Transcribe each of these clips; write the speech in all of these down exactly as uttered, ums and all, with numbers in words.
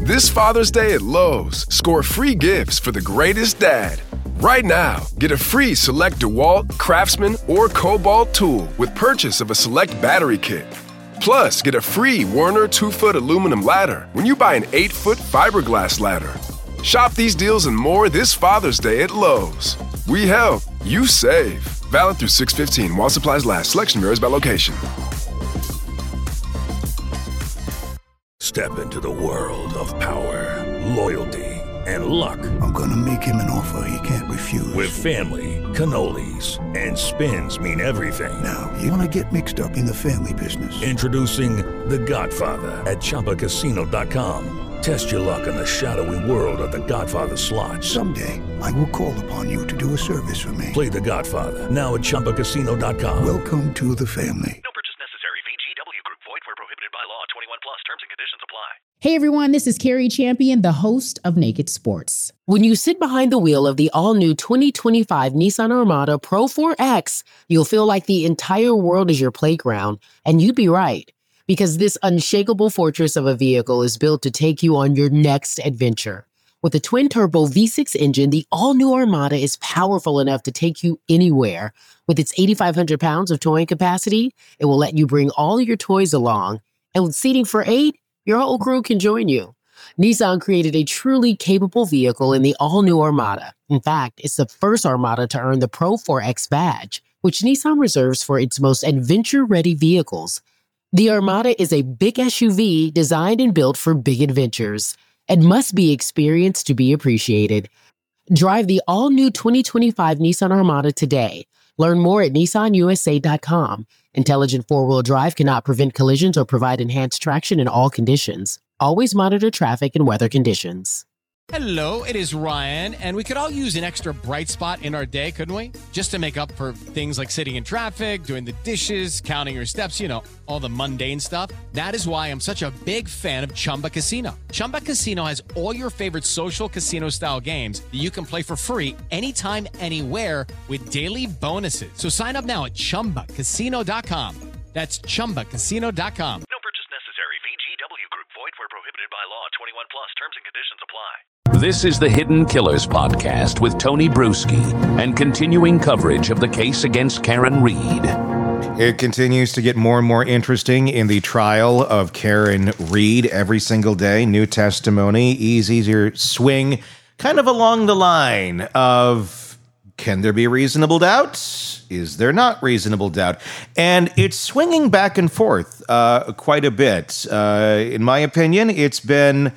This Father's Day at Lowe's, score free gifts for the greatest dad. Right now, get a free select DeWalt, Craftsman, or Cobalt tool with purchase of a select battery kit. Plus, get a free Werner two-foot aluminum ladder when you buy an eight-foot fiberglass ladder. Shop these deals and more this Father's Day at Lowe's. We help, you save. Valid through six fifteen while supplies last. Selection varies by location. Step into the world of power, loyalty, and luck. I'm gonna make him an offer he can't refuse. With family, cannolis, and spins mean everything. Now, you wanna get mixed up in the family business. Introducing The Godfather at Chumba Casino dot com. Test your luck in the shadowy world of The Godfather slot. Someday, I will call upon you to do a service for me. Play The Godfather, now at Chumba Casino dot com. Welcome to the family. No purchase necessary. V G W Group. Void where prohibited by law. twenty-one plus. Terms and conditions apply. Hey everyone, this is Carrie Champion, the host of Naked Sports. When you sit behind the wheel of the all-new twenty twenty-five Nissan Armada Pro four X, you'll feel like the entire world is your playground, and you'd be right. Because this unshakable fortress of a vehicle is built to take you on your next adventure. With a twin-turbo V six engine, the all-new Armada is powerful enough to take you anywhere. With its eighty-five hundred pounds of towing capacity, it will let you bring all your toys along. And with seating for eight, your whole crew can join you. Nissan created a truly capable vehicle in the all-new Armada. In fact, it's the first Armada to earn the Pro four X badge, which Nissan reserves for its most adventure-ready vehicles. The Armada is a big S U V designed and built for big adventures and must be experienced to be appreciated. Drive the all-new twenty twenty-five Nissan Armada today. Learn more at Nissan U S A dot com. Intelligent four-wheel drive cannot prevent collisions or provide enhanced traction in all conditions. Always monitor traffic and weather conditions. Hello, it is Ryan, and we could all use an extra bright spot in our day, couldn't we? Just to make up for things like sitting in traffic, doing the dishes, counting your steps, you know, all the mundane stuff. That is why I'm such a big fan of Chumba Casino. Chumba Casino has all your favorite social casino-style games that you can play for free anytime, anywhere with daily bonuses. So sign up now at Chumba Casino dot com. That's Chumba Casino dot com. No purchase necessary. V G W Group. Void where prohibited by law. twenty-one plus. Terms and conditions apply. This is the Hidden Killers podcast with Tony Bruschi and continuing coverage of the case against Karen Read. It continues to get more and more interesting in the trial of Karen Read every single day. New testimony, easier swing, kind of along the line of, can there be reasonable doubt? Is there not reasonable doubt? And it's swinging back and forth uh, quite a bit. Uh, in my opinion, it's been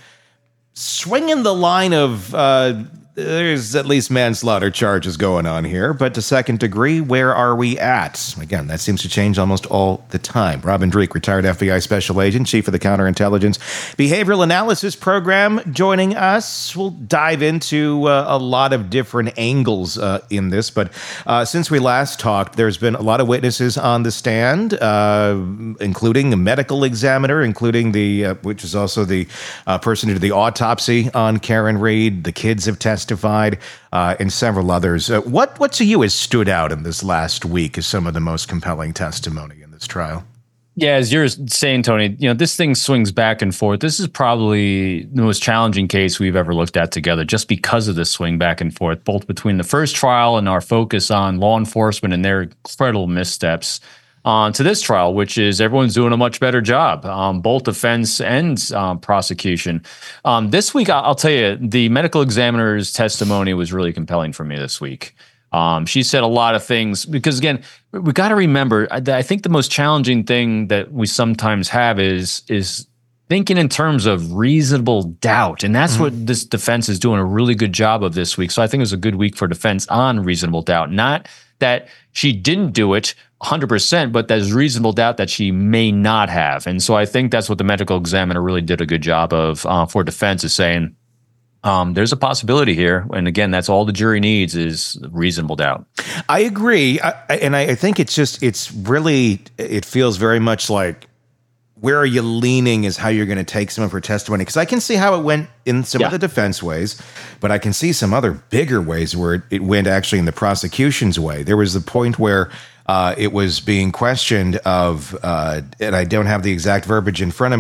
swinging the line of uh, there's at least manslaughter charges going on here, but to second degree, where are we at? Again, that seems to change almost all the time. Robin Dreeke, retired F B I special agent, chief of the counterintelligence behavioral analysis program, joining us. We'll dive into uh, a lot of different angles uh, in this, but uh, since we last talked, there's been a lot of witnesses on the stand, uh, including a medical examiner, including the, uh, which is also the uh, person who did the autopsy on Karen Read. The kids have testified. Testified, uh, and several others. Uh, what what to you has stood out in this last week as some of the most compelling testimony in this trial? Yeah, as you're saying, Tony, you know, this thing swings back and forth. This is probably the most challenging case we've ever looked at together, just because of this swing back and forth, both between the first trial and our focus on law enforcement and their incredible missteps, on to this trial, which is everyone's doing a much better job, um, both defense and um, prosecution. Um, this week, I'll tell you, the medical examiner's testimony was really compelling for me this week. Um, she said a lot of things because, again, we got to remember, I, I think the most challenging thing that we sometimes have is is thinking in terms of reasonable doubt. And that's mm-hmm. what this defense is doing a really good job of this week. So I think it was a good week for defense on reasonable doubt. Not that she didn't do it one hundred percent, but there's reasonable doubt that she may not have. And so I think that's what the medical examiner really did a good job of uh, for defense, is saying um, there's a possibility here. And again, that's all the jury needs is reasonable doubt. I agree. I, and I, I think it's just, it's really, it feels very much like, where are you leaning is how you're going to take some of her testimony. Because I can see how it went in some yeah. of the defense ways, but I can see some other bigger ways where it, it went actually in the prosecution's way. There was the point where uh, it was being questioned of, uh, and I don't have the exact verbiage in front of me,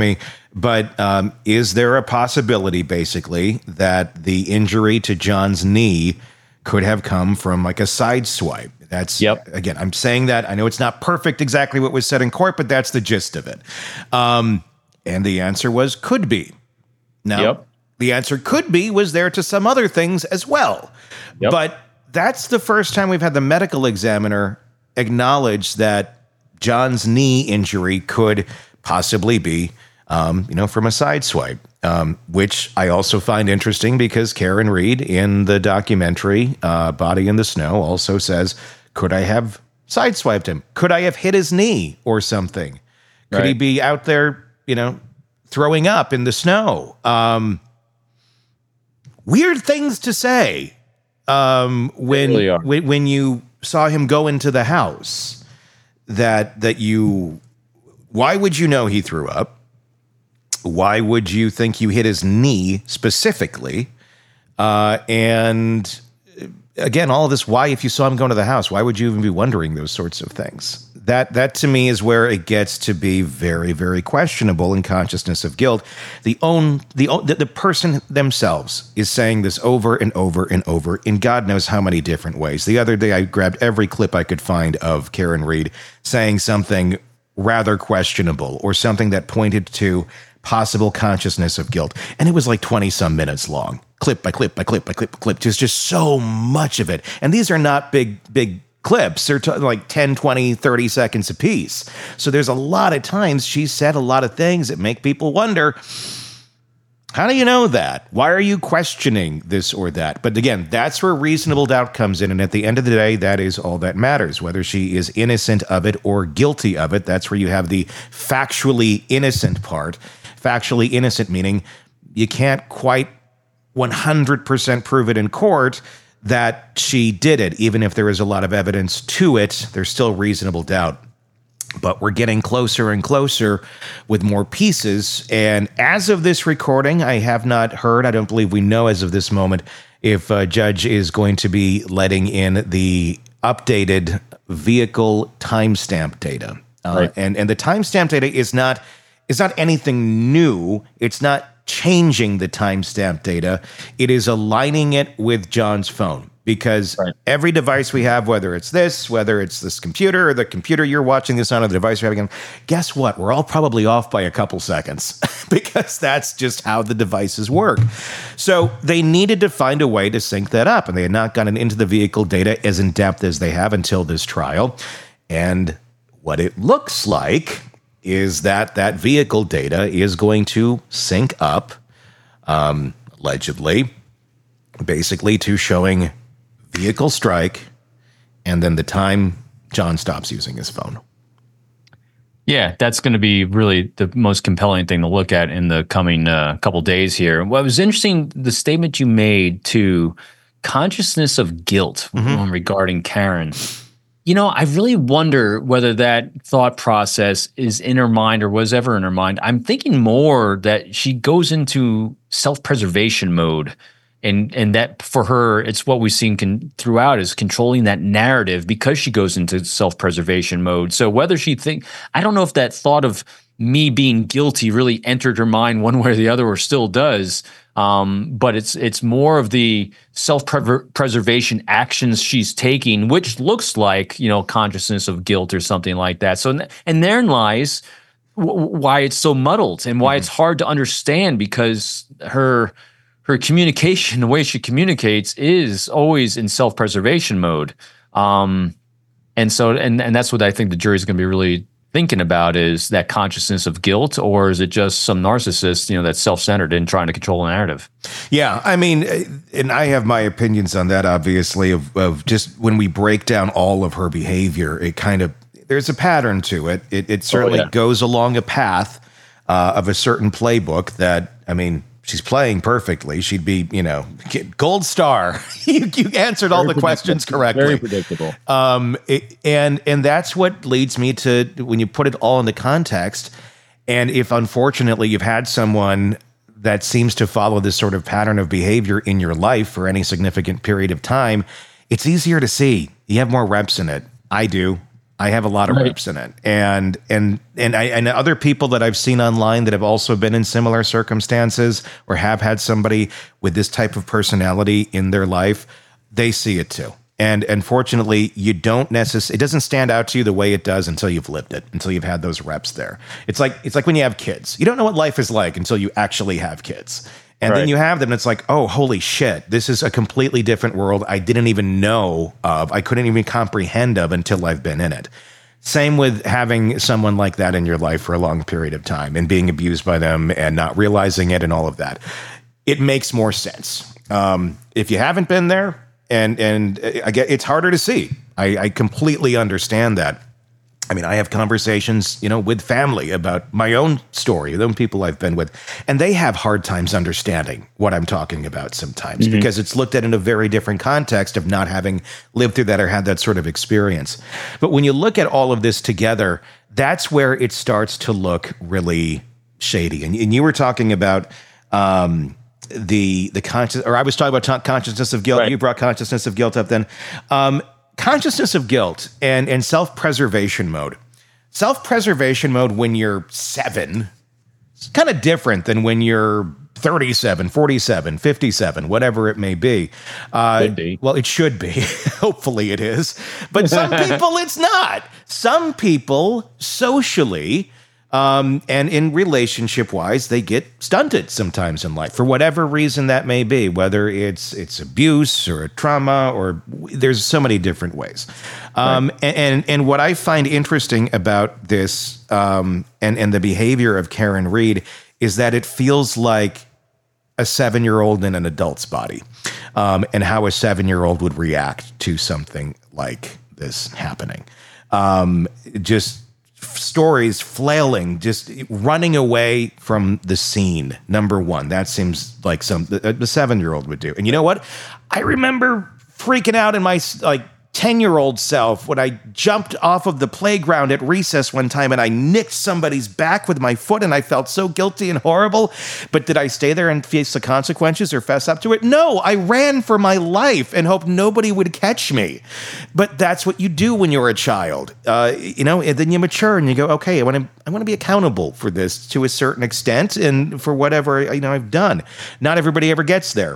But um, is there a possibility, basically, that the injury to John's knee could have come from like a side swipe? That's, yep. Again, I'm saying that. I know it's not perfect exactly what was said in court, but that's the gist of it. Um, and the answer was could be. Now, yep. the answer could be was there to some other things as well. Yep. But that's the first time we've had the medical examiner acknowledge that John's knee injury could possibly be Um, you know, from a side swipe, um, which I also find interesting because Karen Read in the documentary uh, Body in the Snow also says, could I have sideswiped him? Could I have hit his knee or something? Could right. he be out there, you know, throwing up in the snow? Um, weird things to say um, when, really when when you saw him go into the house. That that you, why would you know he threw up? Why would you think you hit his knee specifically? Uh, and again, all of this, why, if you saw him go into the house, why would you even be wondering those sorts of things? That, that to me is where it gets to be very, very questionable in consciousness of guilt. The own, the, the, the person themselves is saying this over and over and over in God knows how many different ways. The other day, I grabbed every clip I could find of Karen Read saying something rather questionable or something that pointed to possible consciousness of guilt. And it was like twenty some minutes long, clip by clip by clip by clip by clip. Just, just so much of it. And these are not big, big clips. They're t- like ten, twenty, thirty seconds a piece. So there's a lot of times she said a lot of things that make people wonder, how do you know that? Why are you questioning this or that? But again, that's where reasonable doubt comes in. And at the end of the day, that is all that matters. Whether she is innocent of it or guilty of it, that's where you have the factually innocent part. Factually innocent meaning you can't quite one hundred percent prove it in court that she did it. Even if there is a lot of evidence to it, there's still reasonable doubt. But we're getting closer and closer with more pieces. And as of this recording, I have not heard, I don't believe we know as of this moment, if a judge is going to be letting in the updated vehicle timestamp data. Uh, right. And, and the timestamp data is not... It's not anything new. It's not changing the timestamp data. It is aligning it with John's phone because right. every device we have, whether it's this, whether it's this computer or the computer you're watching this on or the device you're having, guess what? We're all probably off by a couple seconds because that's just how the devices work. So they needed to find a way to sync that up, and they had not gotten into the vehicle data as in depth as they have until this trial. And what it looks like is that that vehicle data is going to sync up, um, allegedly, basically to showing vehicle strike and then the time John stops using his phone. Yeah, that's going to be really the most compelling thing to look at in the coming uh, couple days here. What was interesting, the statement you made to consciousness of guilt mm-hmm. regarding Karen. You know, I really wonder whether that thought process is in her mind or was ever in her mind. I'm thinking more that she goes into self-preservation mode, and and that for her, it's what we've seen con- throughout is controlling that narrative because she goes into self-preservation mode. So whether she think, I don't know if that thought of me being guilty really entered her mind one way or the other, or still does. Um, but it's it's more of the self-preservation actions she's taking, which looks like, you know, consciousness of guilt or something like that. So, and therein lies w- why it's so muddled and why mm-hmm. it's hard to understand, because her her communication, the way she communicates, is always in self-preservation mode. Um, and so, and and that's what I think the jury's going to be really thinking about, is that consciousness of guilt, or is it just some narcissist, you know, that's self-centered and trying to control a narrative? Yeah, I mean, and I have my opinions on that, obviously, of, of just when we break down all of her behavior, it kind of, there's a pattern to it. It, it certainly oh, yeah. goes along a path uh, of a certain playbook that, I mean, she's playing perfectly. She'd be, you know, gold star. you, you answered Very all the questions correctly. Very predictable. Um, it, and and that's what leads me to, when you put it all into context, and if unfortunately you've had someone that seems to follow this sort of pattern of behavior in your life for any significant period of time, it's easier to see. You have more reps in it. I do. I have a lot of right. reps in it. And and and I and other people that I've seen online that have also been in similar circumstances or have had somebody with this type of personality in their life, they see it too. And unfortunately, you don't necessarily, it doesn't stand out to you the way it does until you've lived it, until you've had those reps there. It's like it's like when you have kids. You don't know what life is like until you actually have kids. And right. then you have them, and it's like, oh, holy shit, this is a completely different world I didn't even know of. I couldn't even comprehend of until I've been in it. Same with having someone like that in your life for a long period of time and being abused by them and not realizing it and all of that. It makes more sense. Um, if you haven't been there, and and I get, it's harder to see. I, I completely understand that. I mean, I have conversations, you know, with family about my own story, the people I've been with, and they have hard times understanding what I'm talking about sometimes mm-hmm. because it's looked at in a very different context of not having lived through that or had that sort of experience. But when you look at all of this together, that's where it starts to look really shady. And, and you were talking about um, the the conscious, or I was talking about consciousness of guilt. Right. You brought consciousness of guilt up then. Um, Consciousness of guilt and, and self-preservation mode. Self-preservation mode when you're seven is kind of different than when you're thirty-seven, forty-seven, fifty-seven, whatever it may be. Uh, Could be. Well, it should be. Hopefully it is. But some people, it's not. Some people, socially, Um, and in relationship-wise, they get stunted sometimes in life for whatever reason that may be, whether it's it's abuse or a trauma, or there's so many different ways. Um, right. and, and and what I find interesting about this um, and and the behavior of Karen Read is that it feels like a seven-year-old in an adult's body, um, and how a seven-year-old would react to something like this happening. Um, just. Stories flailing, just running away from the scene. Number one, that seems like some a, a seven-year-old would do. And you know what? I remember freaking out in my like ten-year-old self when I jumped off of the playground at recess one time and I nicked somebody's back with my foot, and I felt so guilty and horrible. But did I stay there and face the consequences or fess up to it? No, I ran for my life and hoped nobody would catch me. But that's what you do when you're a child, uh, you know. And then you mature and you go, okay, I want to, I want to be accountable for this to a certain extent and for whatever you know I've done. Not everybody ever gets there.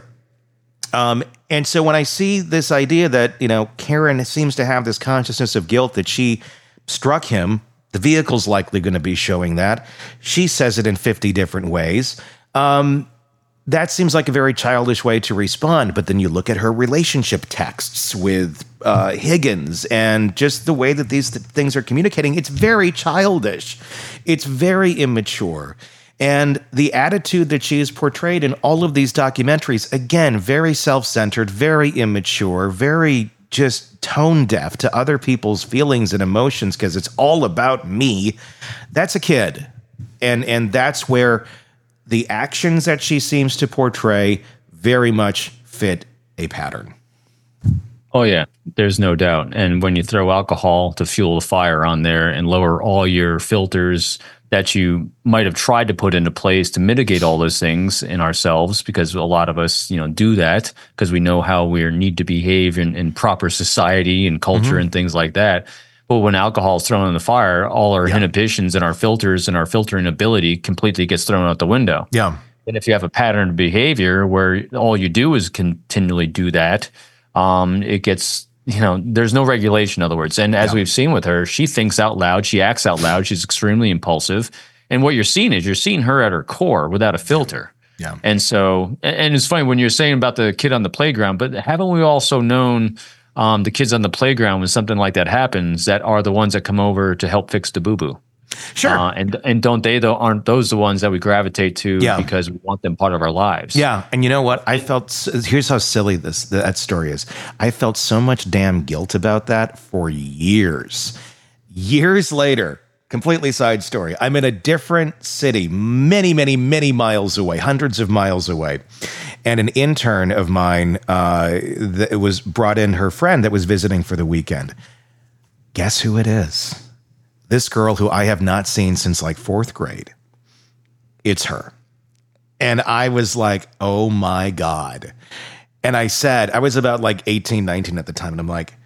Um, and so when I see this idea that, you know, Karen seems to have this consciousness of guilt that she struck him, the vehicle's likely going to be showing that. She says it in fifty different ways. Um, that seems like a very childish way to respond. But then you look at her relationship texts with uh, Higgins and just the way that these th- things are communicating. It's very childish. It's very immature. And the attitude that she is portrayed in all of these documentaries, again, very self-centered, very immature, very just tone deaf to other people's feelings and emotions because it's all about me. That's a kid. And and that's where the actions that she seems to portray very much fit a pattern. Oh, yeah, there's no doubt. And when you throw alcohol to fuel the fire on there and lower all your filters that you might have tried to put into place to mitigate all those things in ourselves, because a lot of us, you know, do that because we know how we need to behave in, in proper society and culture mm-hmm. and things like that. But when alcohol is thrown in the fire, all our yeah. inhibitions and our filters and our filtering ability completely gets thrown out the window. Yeah. And if you have a pattern of behavior where all you do is continually do that, um, it gets, you know, there's no regulation, in other words. And as yeah. we've seen with her, she thinks out loud, she acts out loud, she's extremely impulsive. And what you're seeing is you're seeing her at her core without a filter. Yeah. And so, and it's funny when you're saying about the kid on the playground, but haven't we also known um, the kids on the playground when something like that happens that are the ones that come over to help fix the boo-boo? Sure. Uh, and and don't they, though, aren't those the ones that we gravitate to yeah. because we want them part of our lives? Yeah. And you know what? I felt, here's how silly this that story is. I felt so much damn guilt about that for years. Years later, completely side story. I'm in a different city, many, many, many miles away, hundreds of miles away. And an intern of mine uh, that was brought in her friend that was visiting for the weekend. Guess who it is? This girl who I have not seen since like fourth grade. It's her. And I was like, oh my God. And I said, I was about like eighteen, nineteen at the time. And I'm like,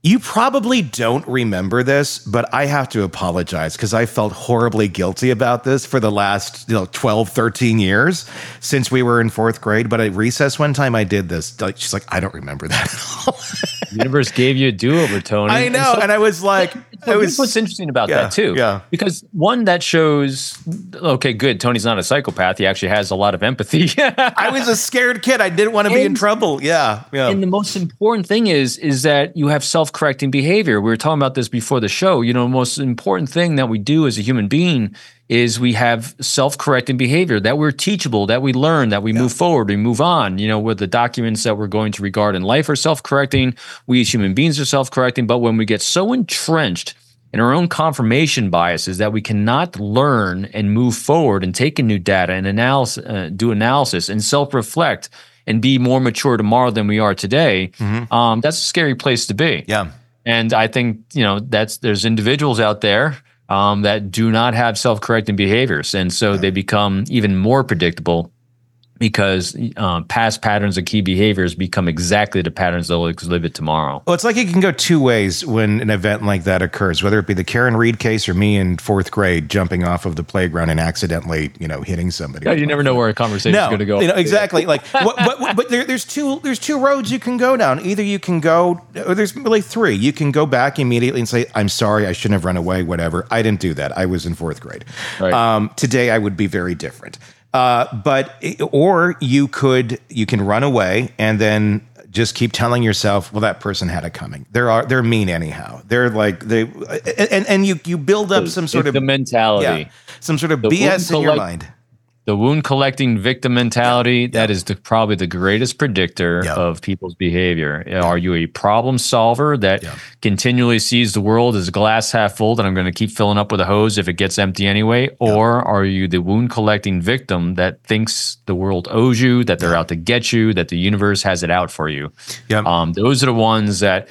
You probably don't remember this, but I have to apologize because I felt horribly guilty about this for the last you know, twelve, thirteen years since we were in fourth grade. But at recess one time I did this. She's like, I don't remember that at all. The universe gave you a do-over, Tony. I know. And, so, and I was like, I was, what's interesting about yeah, that too. Yeah. Because one, that shows, okay, good. Tony's not a psychopath. He actually has a lot of empathy. I was a scared kid. I didn't want to be in trouble. Yeah. Yeah. And the most important thing is, is that you have self-correcting behavior. We were talking about this before the show. You know, the most important thing that we do as a human being is we have self-correcting behavior, that we're teachable, that we learn, that we yeah. move forward, we move on. You know, with the documents that we're going to regard in life are self-correcting. We as human beings are self-correcting. But when we get so entrenched in our own confirmation biases that we cannot learn and move forward and take in new data and analysis, uh, do analysis and self-reflect and be more mature tomorrow than we are today, mm-hmm. um, that's a scary place to be. Yeah. And I think, you know, that's there's individuals out there um, that do not have self-correcting behaviors. And so they become even more predictable because uh, past patterns of key behaviors become exactly the patterns that will exhibit tomorrow. Well, it's like it can go two ways when an event like that occurs, whether it be the Karen Reed case or me in fourth grade jumping off of the playground and accidentally, you know, hitting somebody. Yeah, you never know where a conversation no, is going to go. You know, exactly. Like, what, but, but there, there's two there's two roads you can go down. Either you can go, or there's really three. You can go back immediately and say, I'm sorry, I shouldn't have run away, whatever. I didn't do that. I was in fourth grade. Right. Um, today, I would be very different. Uh, but, or you could, you can run away and then just keep telling yourself, well, that person had it coming. They're, are, they're mean anyhow. They're like, they, and, and you, you build up some sort it's of the mentality, yeah, some sort of the B S in collect- your mind. The wound collecting victim mentality, yeah. that yeah. is the, probably the greatest predictor yeah. of people's behavior. Yeah. Are you a problem solver that yeah. continually sees the world as glass half full and I'm going to keep filling up with a hose if it gets empty anyway? Yeah. Or are you the wound collecting victim that thinks the world owes you, that they're yeah. out to get you, that the universe has it out for you? Yeah. Um, those are the ones that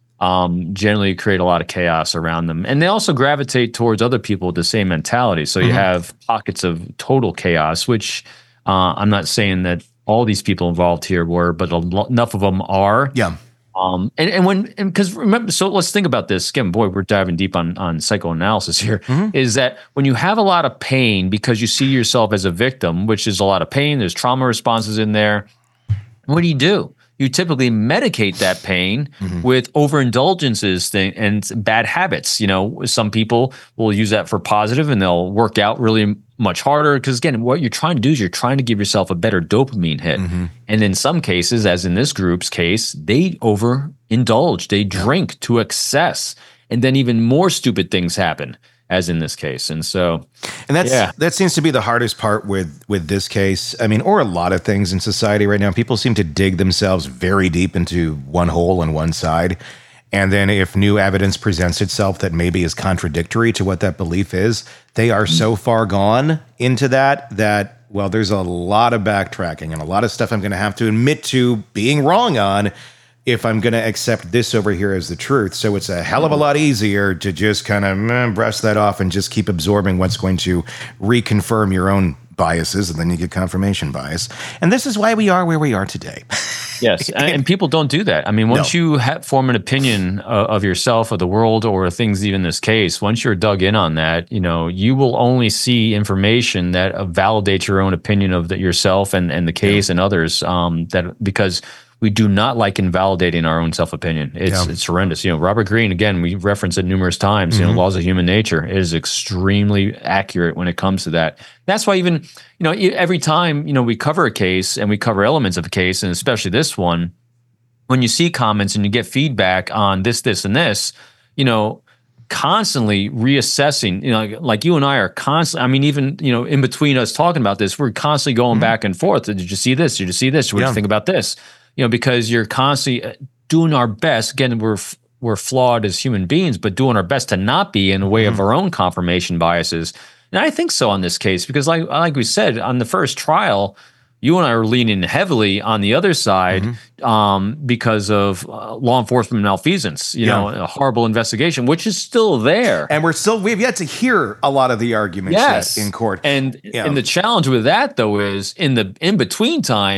Um, generally create a lot of chaos around them. And they also gravitate towards other people with the same mentality. So you mm-hmm. have pockets of total chaos, which uh, I'm not saying that all these people involved here were, but lo- enough of them are. Yeah. Um, and, and when, because remember, so let's think about this. Again, boy, we're diving deep on, on psychoanalysis here, mm-hmm. is that when you have a lot of pain because you see yourself as a victim, which is a lot of pain, there's trauma responses in there, what do you do? You typically medicate that pain mm-hmm. with overindulgences thing and bad habits. You know, some people will use that for positive and they'll work out really much harder because, again, what you're trying to do is you're trying to give yourself a better dopamine hit. Mm-hmm. And in some cases, as in this group's case, they overindulge. They drink yeah. to excess. And then even more stupid things happen, as in this case. And so, and that's, yeah. that seems to be the hardest part with, with this case. I mean, or a lot of things in society right now. People seem to dig themselves very deep into one hole on one side. And then if new evidence presents itself that maybe is contradictory to what that belief is, they are so far gone into that, that, well, there's a lot of backtracking and a lot of stuff I'm going to have to admit to being wrong on if I'm going to accept this over here as the truth. So it's a hell of a lot easier to just kind of mm, brush that off and just keep absorbing what's going to reconfirm your own biases, and then you get confirmation bias. And this is why we are where we are today. Yes, and, and people don't do that. I mean, once no. you ha- form an opinion uh, of yourself, of the world, or things, even this case, once you're dug in on that, you know, you will only see information that uh, validates your own opinion of the, yourself and, and the case yeah. and others. Um, that because we do not like invalidating our own self-opinion. It's yeah. it's horrendous. You know, Robert Greene, again, we reference it numerous times, mm-hmm. you know, Laws of Human Nature. It is extremely accurate when it comes to that. That's why even, you know, every time, you know, we cover a case and we cover elements of a case, and especially this one, when you see comments and you get feedback on this, this, and this, you know, constantly reassessing, you know, like you and I are constantly, I mean, even, you know, in between us talking about this, we're constantly going mm-hmm. back and forth. Did you see this? Did you see this? What yeah. do you think about this? You know, because you're constantly doing our best. Again, we're we're flawed as human beings, but doing our best to not be in a way mm-hmm. of our own confirmation biases. And I think so on this case, because like like we said, on the first trial, you and I are leaning heavily on the other side mm-hmm. um, because of uh, law enforcement malfeasance, you yeah. know, a horrible investigation, which is still there. And we're still, we've yet to hear a lot of the arguments yes. yet in court. And, yeah. and the challenge with that, though, is in the in-between time,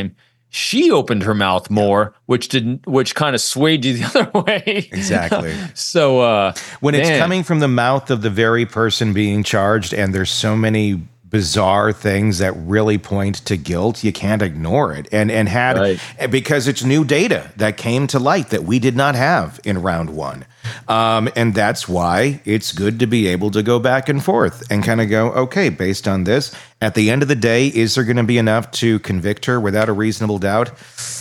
she opened her mouth more, which didn't, which kind of swayed you the other way. Exactly. so uh, when man. it's coming from the mouth of the very person being charged, and there's so many bizarre things that really point to guilt, you can't ignore it. And and had right. because it's new data that came to light that we did not have in round one. Um, and that's why it's good to be able to go back and forth and kind of go, okay, based on this, at the end of the day, is there going to be enough to convict her without a reasonable doubt?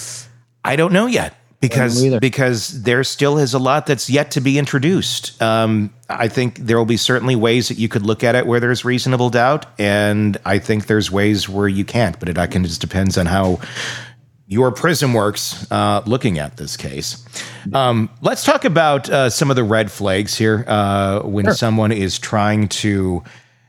I don't know yet. Because because there still is a lot that's yet to be introduced. Um, I think there will be certainly ways that you could look at it where there's reasonable doubt, and I think there's ways where you can't. But it I can just depends on how your prism works uh, looking at this case. Um, let's talk about uh, some of the red flags here uh, when sure. someone is trying to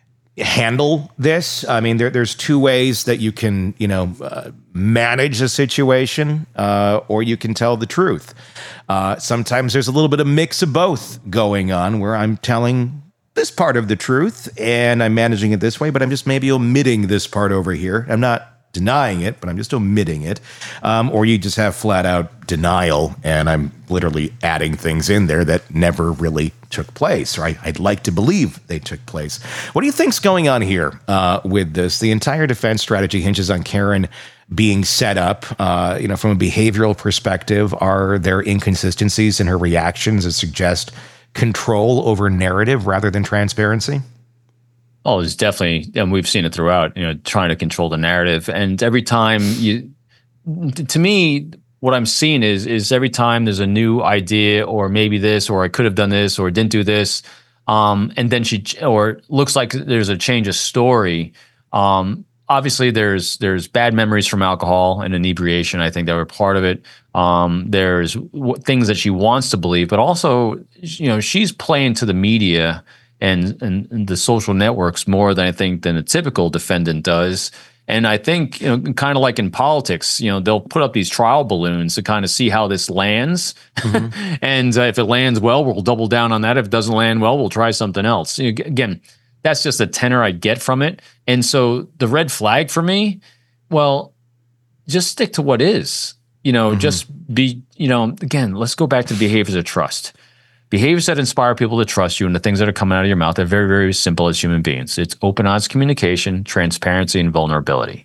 handle this. I mean, there, there's two ways that you can, you know, uh, manage a situation, uh, or you can tell the truth. Uh, sometimes there's a little bit of mix of both going on, where I'm telling this part of the truth and I'm managing it this way, but I'm just maybe omitting this part over here. I'm not denying it, but I'm just omitting it. Um, or you just have flat out denial, and I'm literally adding things in there that never really took place, or I, I'd like to believe they took place. What do you think's going on here uh, with this? The entire defense strategy hinges on Karen being set up. Uh, you know, from a behavioral perspective, are there inconsistencies in her reactions that suggest control over narrative rather than transparency? Oh, it's definitely, and we've seen it throughout, you know, trying to control the narrative. And every time you, to me, what I'm seeing is, is every time there's a new idea, or maybe this, or I could have done this, or didn't do this. Um, and then she, or looks like there's a change of story. Um, obviously there's, there's bad memories from alcohol and inebriation. I think that were part of it. Um, there's w- things that she wants to believe, but also, you know, she's playing to the media And, and and the social networks more than I think than a typical defendant does. And I think, you know, kind of like in politics, you know, they'll put up these trial balloons to kind of see how this lands. Mm-hmm. and uh, if it lands well, we'll double down on that. If it doesn't land well, we'll try something else. You know, again, that's just a tenor I get from it. And so the red flag for me, well, just stick to what is. You know, mm-hmm. just be, you know, again, let's go back to the behaviors of trust. Behaviors that inspire people to trust you, and the things that are coming out of your mouth are very, very simple as human beings. It's open, honest communication, transparency, and vulnerability.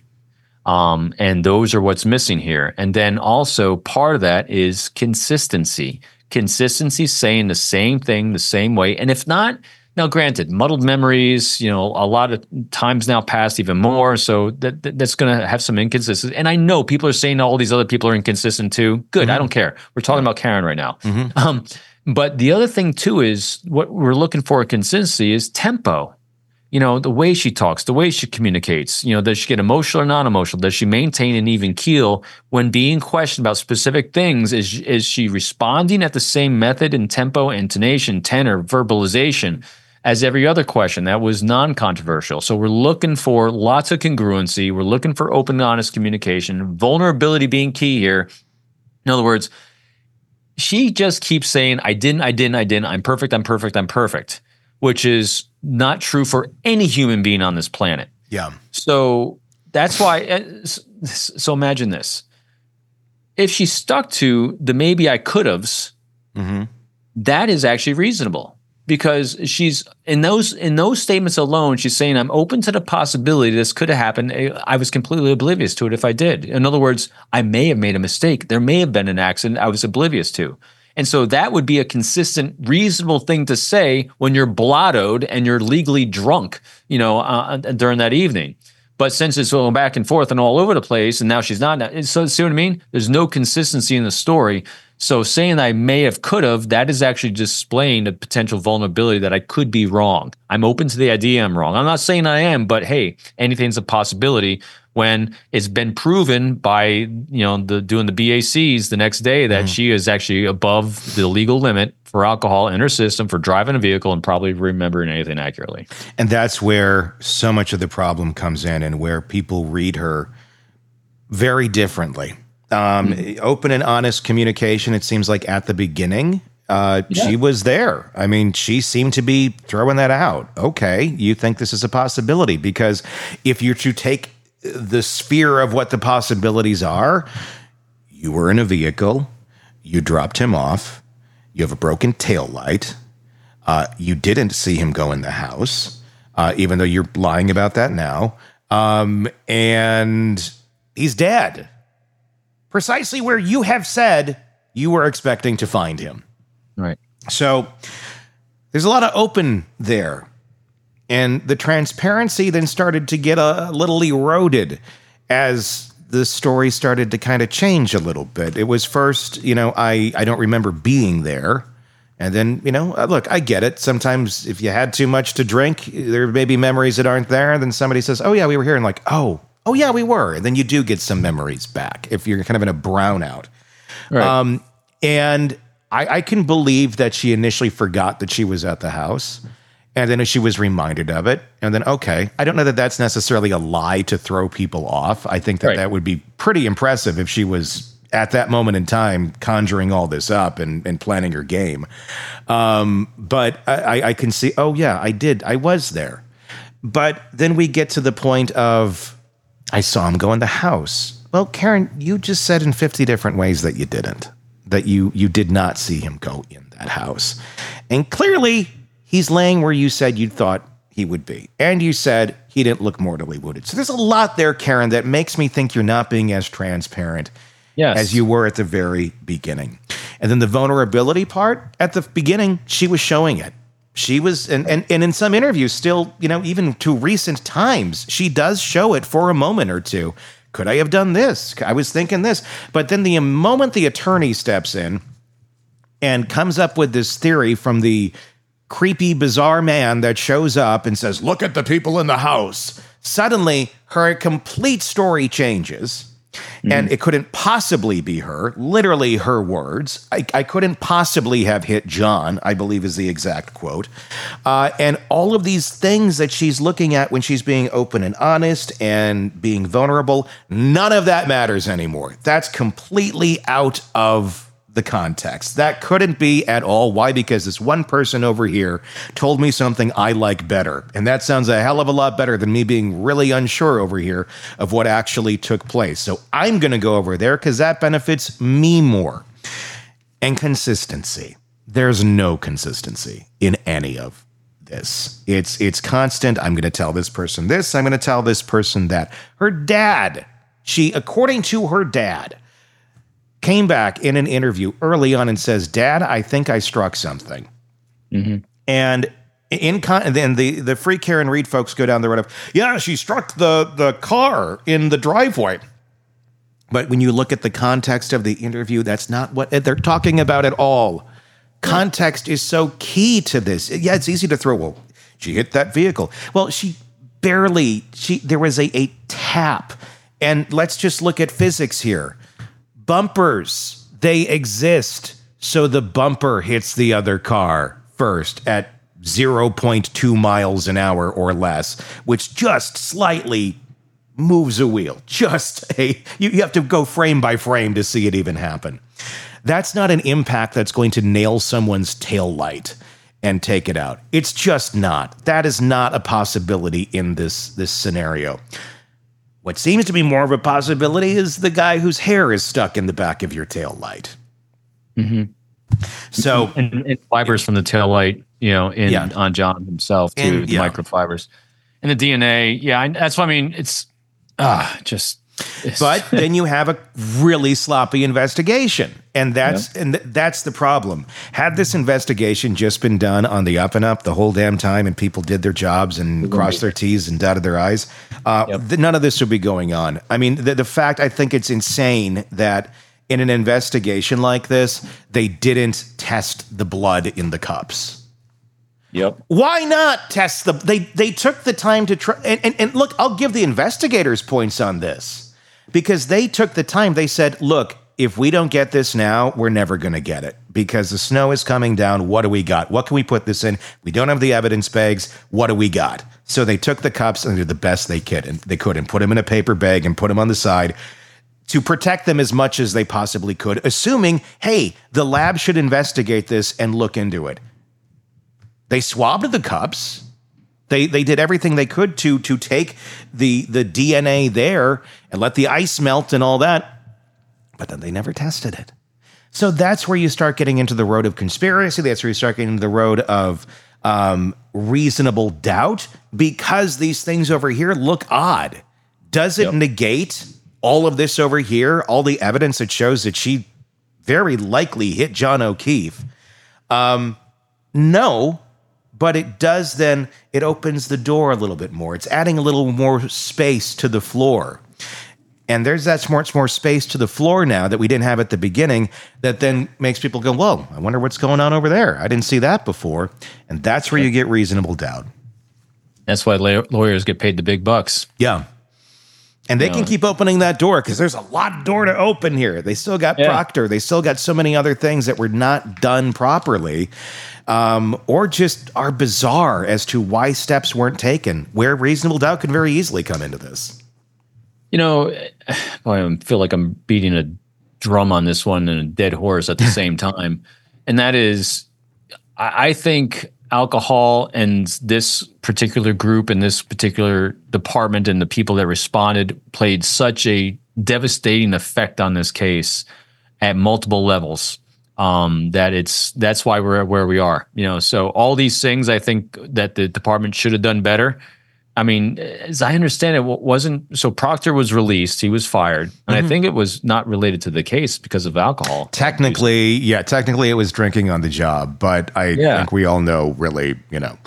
Um, and those are what's missing here. And then also part of that is consistency. Consistency, saying the same thing the same way. And if not, now granted, muddled memories, you know, a lot of times now passed even more. So that, that that's going to have some inconsistency. And I know people are saying all these other people are inconsistent too. Good. Mm-hmm. I don't care. We're talking about Karen right now. Mm-hmm. Um, But the other thing too is what we're looking for in consistency is tempo. You know, the way she talks, the way she communicates. You know, does she get emotional or non-emotional? Does she maintain an even keel when being questioned about specific things? Is is she responding at the same method and tempo, intonation, tenor, verbalization as every other question that was non-controversial? So we're looking for lots of congruency. We're looking for open, honest communication. Vulnerability being key here. In other words, she just keeps saying, I didn't, I didn't, I didn't, I'm perfect, I'm perfect, I'm perfect, which is not true for any human being on this planet. Yeah. So that's why, so imagine this. If she stuck to the maybe I could have's, mm-hmm. that is actually reasonable. Because she's in those in those statements alone, she's saying, I'm open to the possibility this could have happened. I was completely oblivious to it if I did. In other words, I may have made a mistake. There may have been an accident I was oblivious to. And so that would be a consistent, reasonable thing to say when you're blottoed and you're legally drunk, you know, uh, during that evening. But since it's going back and forth and all over the place, and now she's not, so see what I mean? There's no consistency in the story. So saying I may have, could have, that is actually displaying a potential vulnerability that I could be wrong. I'm open to the idea I'm wrong. I'm not saying I am, but hey, anything's a possibility when it's been proven by, you know, the doing the B A Cs the next day that mm. she is actually above the legal limit for alcohol in her system for driving a vehicle and probably remembering anything accurately. And that's where so much of the problem comes in, and where people read her very differently. Um, mm-hmm. Open and honest communication, it seems like at the beginning, uh, yeah. she was there. I mean, she seemed to be throwing that out. Okay, you think this is a possibility? Because if you're to take the sphere of what the possibilities are. You were in a vehicle. You dropped him off. You have a broken taillight. Uh, you didn't see him go in the house, uh, even though you're lying about that now. Um, and he's dead. Precisely where you have said you were expecting to find him. Right. So there's a lot of open there. And the transparency then started to get a little eroded as the story started to kind of change a little bit. It was first, you know, I, I don't remember being there. And then, you know, look, I get it. Sometimes if you had too much to drink, there may be memories that aren't there. And then somebody says, oh, yeah, we were here. And like, oh, oh, yeah, we were. And then you do get some memories back if you're kind of in a brownout. Right. Um, and I, I can believe that she initially forgot that she was at the house. And then she was reminded of it. And then, okay, I don't know that that's necessarily a lie to throw people off. I think that right. that would be pretty impressive if she was at that moment in time conjuring all this up and, and planning her game. Um, but I, I can see, oh, yeah, I did. I was there. But then we get to the point of, I saw him go in the house. Well, Karen, you just said in fifty different ways that you didn't, that you you did not see him go in that house. And clearly, he's laying where you said you thought he would be. And you said he didn't look mortally wounded. So there's a lot there, Karen, that makes me think you're not being as transparent yes. as you were at the very beginning. And then the vulnerability part, at the beginning, she was showing it. She was, and, and, and in some interviews still, you know, even to recent times, she does show it for a moment or two. Could I have done this? I was thinking this. But then the moment the attorney steps in and comes up with this theory from the creepy, bizarre man that shows up and says, look at the people in the house. Suddenly, her complete story changes. Mm-hmm. And it couldn't possibly be her. Literally her words. I, I couldn't possibly have hit John, I believe is the exact quote. Uh, and all of these things that she's looking at when she's being open and honest and being vulnerable, none of that matters anymore. That's completely out of the context. That couldn't be at all. Why? Because this one person over here told me something I like better. And that sounds a hell of a lot better than me being really unsure over here of what actually took place. So I'm going to go over there because that benefits me more. And consistency. There's no consistency in any of this. It's, it's constant. I'm going to tell this person this. I'm going to tell this person that. Her dad, she, according to her dad, came back in an interview early on and says, Dad, I think I struck something. Mm-hmm. And in con- then the, the Free Karen Read folks go down the road of, yeah, she struck the, the car in the driveway. But when you look at the context of the interview, that's not what they're talking about at all. Context is so key to this. Yeah, it's easy to throw, well, she hit that vehicle. Well, she barely, she there was a, a tap. And let's just look at physics here. Bumpers, they exist, so the bumper hits the other car first at zero point two miles an hour or less, which just slightly moves a wheel. Just a, you, you have to go frame by frame to see it even happen. That's not an impact that's going to nail someone's tail light and take it out. It's just not. That is not a possibility in this, this scenario. What seems to be more of a possibility is the guy whose hair is stuck in the back of your tail light. Mm-hmm. So and, and fibers from the tail light, you know, in yeah. on John himself too, and, the yeah. microfibers and the D N A. Yeah, I, that's what I mean. It's ah, uh, just. It's, but then you have a really sloppy investigation, and that's yeah. and th- that's the problem. Had this investigation just been done on the up and up the whole damn time, and people did their jobs and mm-hmm. crossed their T's and dotted their I's, uh, yep. th- none of this would be going on. I mean, the, the fact I think it's insane that in an investigation like this, they didn't test the blood in the cups. Yep. Why not test the? They they took the time to try. And, and, and look, I'll give the investigators points on this. Because they took the time, they said, look, if we don't get this now, we're never going to get it. Because the snow is coming down, what do we got? What can we put this in? We don't have the evidence bags, what do we got? So they took the cups and did the best they could, and they could, and put them in a paper bag and put them on the side to protect them as much as they possibly could, assuming, hey, the lab should investigate this and look into it. They swabbed the cups. They they did everything they could to to take the the D N A there and let the ice melt and all that, but then they never tested it. So that's where you start getting into the road of conspiracy. That's where you start getting into the road of um, reasonable doubt, because these things over here look odd. Does it yep. negate all of this over here, all the evidence that shows that she very likely hit John O'Keefe? Um, no. But it does then, it opens the door a little bit more. It's adding a little more space to the floor. And there's that much more space to the floor now that we didn't have at the beginning, that then makes people go, whoa, I wonder what's going on over there. I didn't see that before. And that's where you get reasonable doubt. That's why la- lawyers get paid the big bucks. Yeah. And they you can know. keep opening that door because there's a lot of door to open here. They still got Yeah. Proctor. They still got so many other things that were not done properly. Um, or just are bizarre as to why steps weren't taken, where reasonable doubt could very easily come into this. You know, I feel like I'm beating a drum on this one and a dead horse at the same time. And that is, I think alcohol and this particular group and this particular department and the people that responded played such a devastating effect on this case at multiple levels. Um, that it's that's why we're where we are, you know. So all these things, I think that the department should have done better. I mean, as I understand it, wasn't so Proctor was released, he was fired, and mm-hmm. I think it was not related to the case because of alcohol. Technically, yeah, technically it was drinking on the job, but I yeah. think we all know, really, you know,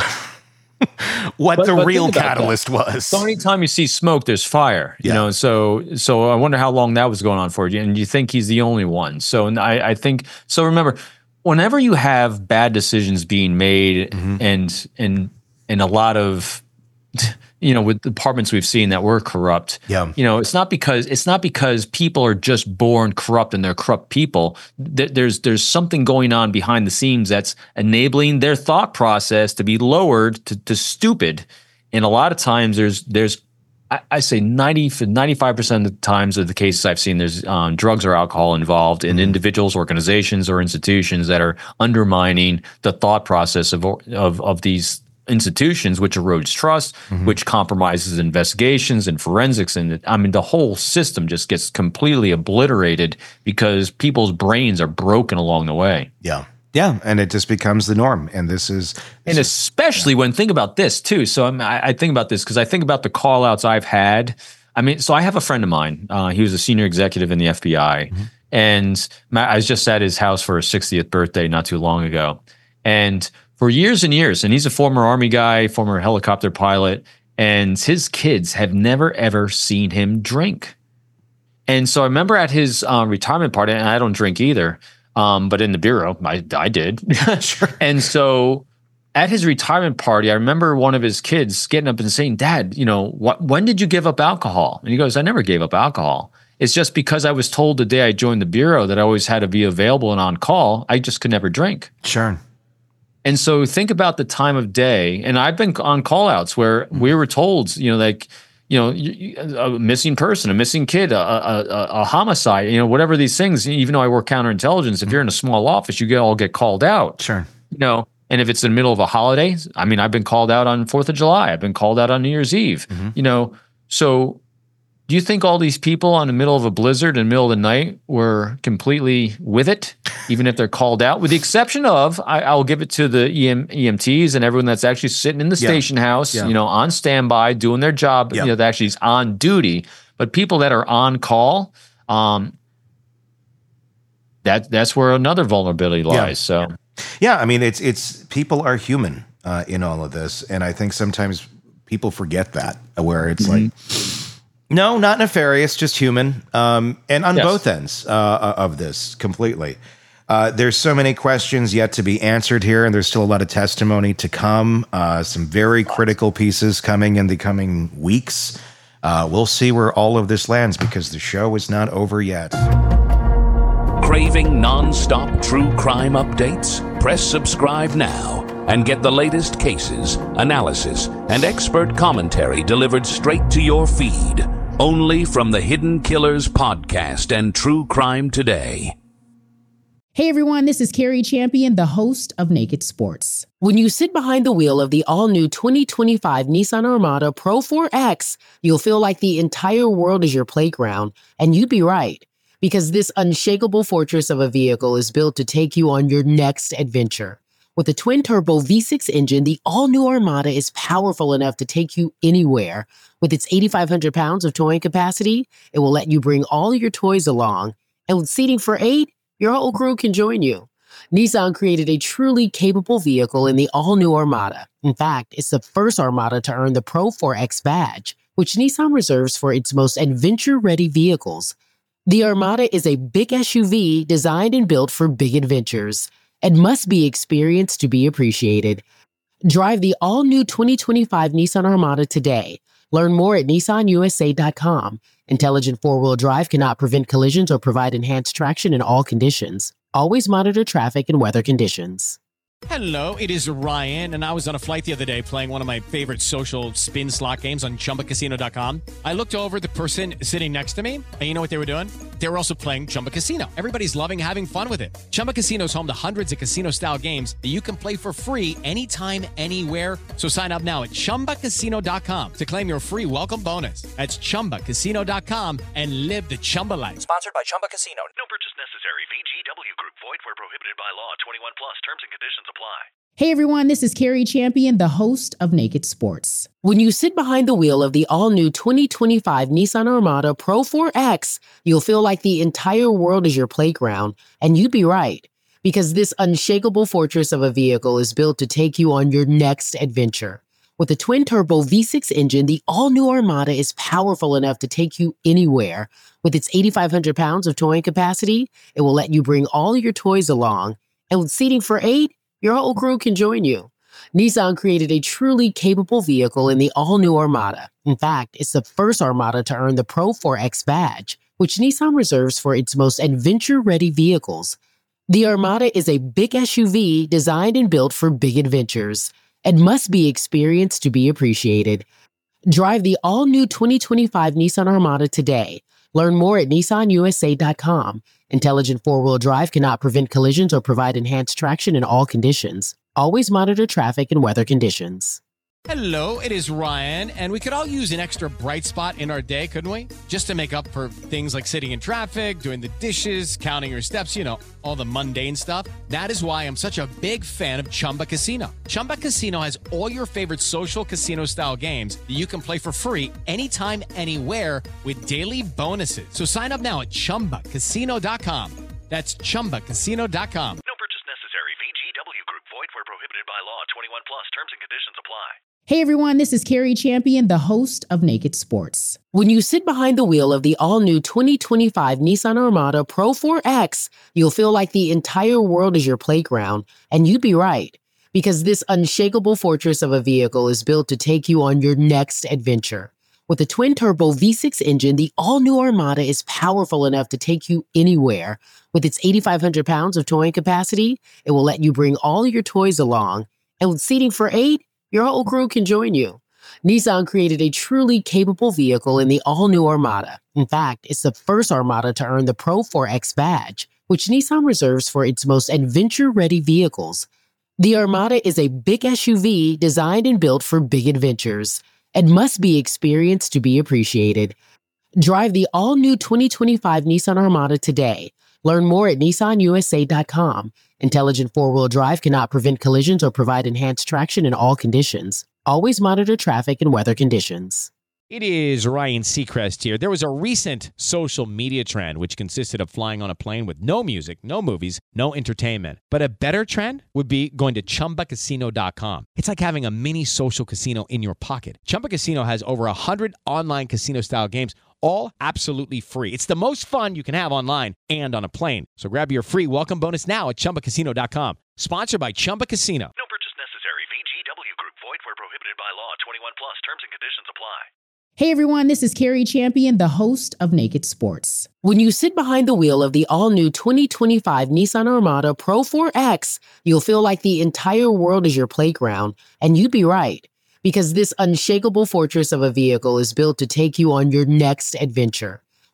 what but, the but real catalyst that. was. So anytime you see smoke, there's fire, yeah. you know. So, so I wonder how long that was going on for you, and you think he's the only one. So, and I, I think so. Remember, whenever you have bad decisions being made, mm-hmm. and and and a lot of, you know, with departments we've seen that were corrupt, yeah. you know, it's not because it's not because people are just born corrupt and they're corrupt people. There's there's something going on behind the scenes that's enabling their thought process to be lowered to, to stupid. And a lot of times there's there's I, I say ninety, ninety-five percent of the times of the cases I've seen, there's um, drugs or alcohol involved in mm-hmm. individuals, organizations, or institutions that are undermining the thought process of of of these institutions, which erodes trust, mm-hmm. which compromises investigations and forensics. And I mean, the whole system just gets completely obliterated because people's brains are broken along the way. Yeah. Yeah. And it just becomes the norm. And this is. This and especially is, yeah. when, think about this too. So I'm, I, I think about this because I think about the call outs I've had. I mean, so I have a friend of mine. Uh, he was a senior executive in the F B I. Mm-hmm. And I was just at his house for his sixtieth birthday not too long ago. And for years and years, and he's a former Army guy, former helicopter pilot, and his kids have never, ever seen him drink. And so I remember at his uh, retirement party, and I don't drink either, um, but in the bureau, I, I did. Sure. And so at his retirement party, I remember one of his kids getting up and saying, Dad, you know, what, when did you give up alcohol? And he goes, I never gave up alcohol. It's just because I was told the day I joined the bureau that I always had to be available and on call, I just could never drink. Sure. And so think about the time of day, and I've been on call outs where we were told, you know, like, you know, a missing person, a missing kid, a, a, a, a homicide, you know, whatever these things, even though I work counterintelligence, if you're in a small office, you get all get called out. Sure. You know, and if it's in the middle of a holiday, I mean, I've been called out on fourth of July. I've been called out on New Year's Eve, mm-hmm. you know, so do you think all these people in the middle of a blizzard in the middle of the night were completely with it, even if they're called out? With the exception of, I, I'll give it to the E M, E M Ts and everyone that's actually sitting in the yeah. station house, yeah. you know, on standby, doing their job, yeah. you know, that actually is on duty. But people that are on call, um, that that's where another vulnerability lies. Yeah. So, yeah, I mean, it's it's people are human uh, in all of this, and I think sometimes people forget that, where it's mm-hmm. like. No, not nefarious, just human. Um, and on yes. both ends uh, of this, completely. Uh, there's so many questions yet to be answered here, and there's still a lot of testimony to come. Uh, some very critical pieces coming in the coming weeks. Uh, we'll see where all of this lands because the show is not over yet. Craving non-stop true crime updates? Press subscribe now and get the latest cases, analysis, and expert commentary delivered straight to your feed. Only from the Hidden Killers podcast and True Crime Today. Hey everyone, this is Carrie Champion, the host of Naked Sports. When you sit behind the wheel of the all-new twenty twenty-five Nissan Armada Pro four X, you'll feel like the entire world is your playground, and you'd be right, because this unshakable fortress of a vehicle is built to take you on your next adventure. With a twin-turbo V six engine, the all-new Armada is powerful enough to take you anywhere. With its eighty-five hundred pounds of towing capacity, it will let you bring all your toys along, and with seating for eight, your whole crew can join you. Nissan created a truly capable vehicle in the all-new Armada. In fact, it's the first Armada to earn the Pro four X badge, which Nissan reserves for its most adventure-ready vehicles. The Armada is a big S U V designed and built for big adventures and must be experienced to be appreciated. Drive the all-new twenty twenty-five Nissan Armada today. Learn more at Nissan U S A dot com. Intelligent four-wheel drive cannot prevent collisions or provide enhanced traction in all conditions. Always monitor traffic and weather conditions. Hello, it is Ryan, and I was on a flight the other day playing one of my favorite social spin slot games on Chumba Casino dot com. I looked over at the person sitting next to me, and you know what they were doing? They were also playing Chumba Casino. Everybody's loving having fun with it. Chumba Casino is home to hundreds of casino-style games that you can play for free anytime, anywhere. So sign up now at Chumba Casino dot com to claim your free welcome bonus. That's Chumba Casino dot com and live the Chumba life. Sponsored by Chumba Casino. No purchase necessary. V G W Group. Void where prohibited by law. twenty-one plus. Terms and conditions apply. Hey everyone, this is Carrie Champion, the host of Naked Sports. When you sit behind the wheel of the all-new twenty twenty-five Nissan Armada Pro four X, you'll feel like the entire world is your playground, and you'd be right, because this unshakable fortress of a vehicle is built to take you on your next adventure. With a twin-turbo V six engine, the all-new Armada is powerful enough to take you anywhere. With its eighty-five hundred pounds of towing capacity, it will let you bring all your toys along, and with seating for eight, your whole crew can join you. Nissan created a truly capable vehicle in the all-new Armada. In fact, it's the first Armada to earn the Pro four X badge, which Nissan reserves for its most adventure-ready vehicles. The Armada is a big S U V designed and built for big adventures and must be experienced to be appreciated. Drive the all-new twenty twenty-five Nissan Armada today. Learn more at Nissan U S A dot com. Intelligent four-wheel drive cannot prevent collisions or provide enhanced traction in all conditions. Always monitor traffic and weather conditions. Hello, it is Ryan, and we could all use an extra bright spot in our day, couldn't we? Just to make up for things like sitting in traffic, doing the dishes, counting your steps, you know, all the mundane stuff. That is why I'm such a big fan of Chumba Casino. Chumba Casino has all your favorite social casino-style games that you can play for free anytime, anywhere with daily bonuses. So sign up now at Chumba Casino dot com. That's Chumba Casino dot com. No purchase necessary. V G W Group. Void where prohibited by law. twenty-one plus. Terms and conditions apply. Hey everyone, this is Carrie Champion, the host of Naked Sports. When you sit behind the wheel of the all-new twenty twenty-five Nissan Armada Pro four X, you'll feel like the entire world is your playground, and you'd be right, because this unshakable fortress of a vehicle is built to take you on your next adventure. With a twin-turbo V six engine, the all-new Armada is powerful enough to take you anywhere. With its eighty-five hundred pounds of towing capacity, it will let you bring all your toys along, and with seating for eight, your whole crew can join you. Nissan created a truly capable vehicle in the all-new Armada. In fact, it's the first Armada to earn the Pro four X badge, which Nissan reserves for its most adventure-ready vehicles. The Armada is a big S U V designed and built for big adventures and must be experienced to be appreciated. Drive the all-new twenty twenty-five Nissan Armada today. Learn more at Nissan U S A dot com. Intelligent four-wheel drive cannot prevent collisions or provide enhanced traction in all conditions. Always monitor traffic and weather conditions. It is Ryan Seacrest here. There was a recent social media trend which consisted of flying on a plane with no music, no movies, no entertainment. But a better trend would be going to Chumba Casino dot com. It's like having a mini social casino in your pocket. Chumba Casino has over one hundred online casino-style games, all absolutely free. It's the most fun you can have online and on a plane. So grab your free welcome bonus now at Chumba Casino dot com. Sponsored by Chumba Casino. No purchase necessary. V G W Group. Void where prohibited by law. twenty-one plus. Terms and conditions apply. Hey everyone, this is Carrie Champion, the host of Naked Sports. When you sit behind the wheel of the all-new twenty twenty-five Nissan Armada Pro four X, you'll feel like the entire world is your playground, and you'd be right, because this unshakable fortress of a vehicle is built to take you on your next adventure.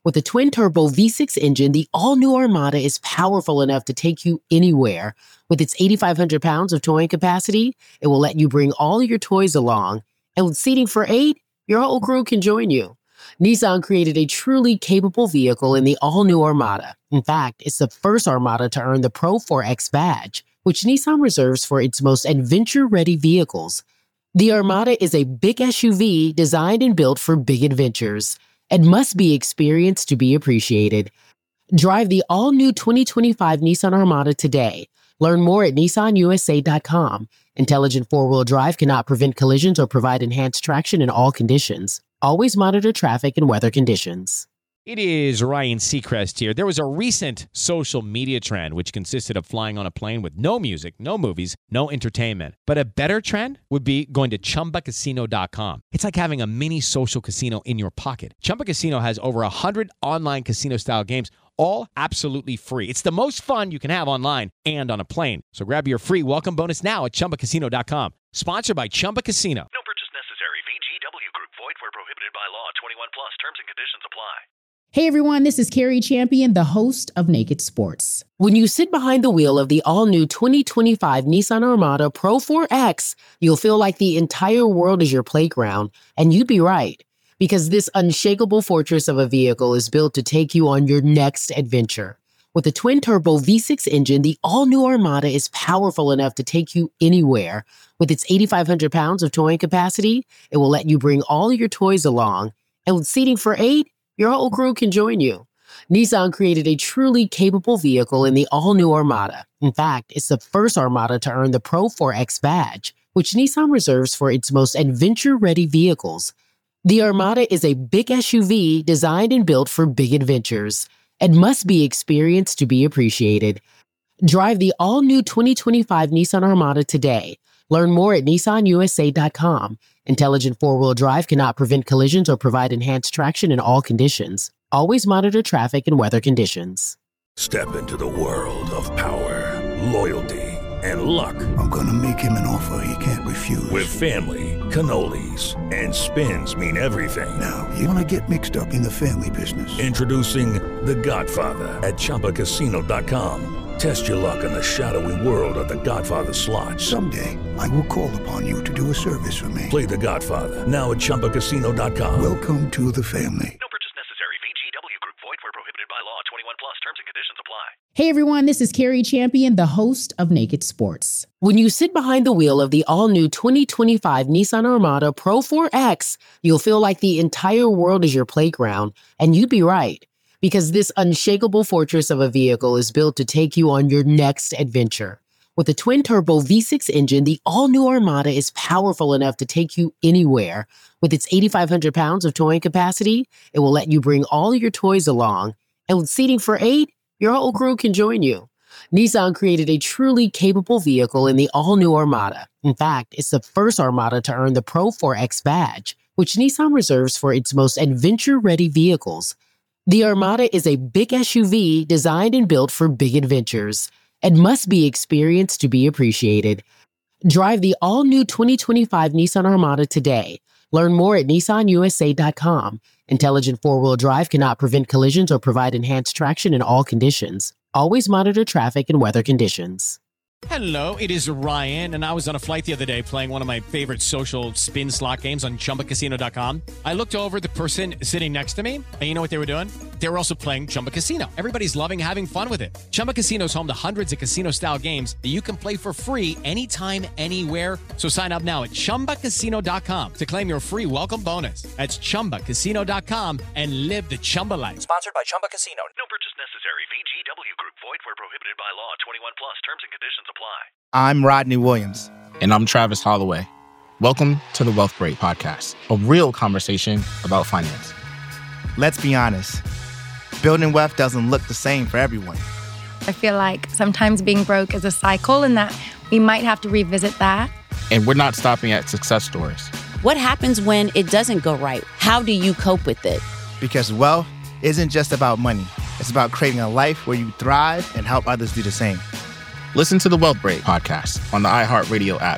With a twin-turbo V six engine, the all-new Armada is powerful enough to take you anywhere. With its eighty-five hundred pounds of towing capacity, it will let you bring all your toys along. And with seating for eight, your whole crew can join you. Nissan created a truly capable vehicle in the all-new Armada. In fact, it's the first Armada to earn the Pro four X badge, which Nissan reserves for its most adventure-ready vehicles. The Armada is a big S U V designed and built for big adventures and must be experienced to be appreciated. Drive the all-new twenty twenty-five Nissan Armada today. Learn more at Nissan U S A dot com. Intelligent four-wheel drive cannot prevent collisions or provide enhanced traction in all conditions. Always monitor traffic and weather conditions. It is Ryan Seacrest here. There was a recent social media trend which consisted of flying on a plane with no music, no movies, no entertainment. But a better trend would be going to Chumba Casino dot com. It's like having a mini social casino in your pocket. Chumba Casino has over one hundred online casino-style games, all absolutely free. It's the most fun you can have online and on a plane. So grab your free welcome bonus now at Chumba Casino dot com. Sponsored by Chumba Casino. No purchase necessary. V G W Group. Void where prohibited by law. twenty-one plus. Terms and conditions apply. Hey everyone, this is Carrie Champion, the host of Naked Sports. When you sit behind the wheel of the all-new twenty twenty-five Nissan Armada Pro four X, you'll feel like the entire world is your playground. And you'd be right, because this unshakable fortress of a vehicle is built to take you on your next adventure. With a twin-turbo V six engine, the all-new Armada is powerful enough to take you anywhere. With its eighty-five hundred pounds of towing capacity, it will let you bring all your toys along. And with seating for eight, your whole crew can join you. Nissan created a truly capable vehicle in the all-new Armada. In fact, it's the first Armada to earn the Pro four X badge, which Nissan reserves for its most adventure-ready vehicles. The Armada is a big S U V designed and built for big adventures and must be experienced to be appreciated. Drive the all-new twenty twenty-five Nissan Armada today. Learn more at Nissan U S A dot com. Intelligent four-wheel drive cannot prevent collisions or provide enhanced traction in all conditions. Always monitor traffic and weather conditions. Step into the world of power, loyalty, and luck. I'm gonna make him an offer he can't refuse. With family, cannolis, and spins mean everything. Now, you wanna get mixed up in the family business. Introducing The Godfather at Chumba Casino dot com. Test your luck in the shadowy world of The Godfather slot. Someday, I will call upon you to do a service for me. Play The Godfather now at Chumba Casino dot com. Welcome to the family. No purchase necessary. V G W Group. Void where prohibited by law. twenty-one plus. Terms and conditions apply. Hey everyone, this is Carrie Champion, the host of Naked Sports. When you sit behind the wheel of the all-new twenty twenty-five Nissan Armada Pro four X, you'll feel like the entire world is your playground. And you'd be right, because this unshakable fortress of a vehicle is built to take you on your next adventure. With a twin-turbo V six engine, the all-new Armada is powerful enough to take you anywhere. With its eighty-five hundred pounds of towing capacity, it will let you bring all your toys along. And with seating for eight, your whole crew can join you. Nissan created a truly capable vehicle in the all-new Armada. In fact, it's the first Armada to earn the Pro four X badge, which Nissan reserves for its most adventure-ready vehicles. The Armada is a big S U V designed and built for big adventures and must be experienced to be appreciated. Drive the all-new twenty twenty-five Nissan Armada today. Learn more at Nissan U S A dot com. Intelligent four-wheel drive cannot prevent collisions or provide enhanced traction in all conditions. Always monitor traffic and weather conditions. Hello, it is Ryan, and I was on a flight the other day playing one of my favorite social spin slot games on Chumba Casino dot com. I looked over at the person sitting next to me, and you know what they were doing? They were also playing Chumba Casino. Everybody's loving having fun with it. Chumba Casino is home to hundreds of casino-style games that you can play for free anytime, anywhere. So sign up now at Chumba Casino dot com to claim your free welcome bonus. That's Chumba Casino dot com and live the Chumba life. Sponsored by Chumba Casino. No purchase necessary. V G W Group. Void where prohibited by law. twenty-one plus. Terms and conditions apply. I'm Rodney Williams. And I'm Travis Holloway. Welcome to the Wealth Break Podcast, a real conversation about finance. Let's be honest. Building wealth doesn't look the same for everyone. I feel like sometimes being broke is a cycle and that we might have to revisit that. And we're not stopping at success stories. What happens when it doesn't go right? How do you cope with it? Because wealth isn't just about money. It's about creating a life where you thrive and help others do the same. Listen to the Wealth Break Podcast on the iHeartRadio app.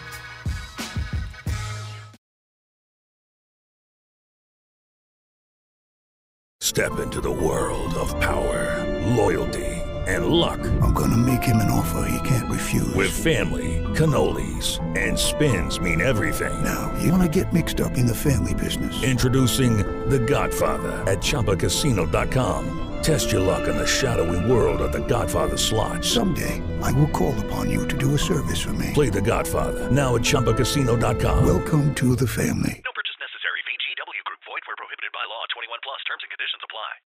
Step into the world of power, loyalty, and luck. I'm gonna make him an offer he can't refuse. With family, cannolis, and spins mean everything. Now, you wanna get mixed up in the family business. Introducing The Godfather at Chumba Casino dot com. Test your luck in the shadowy world of The Godfather slot. Someday, I will call upon you to do a service for me. Play The Godfather, now at Chumba Casino dot com. Welcome to the family. No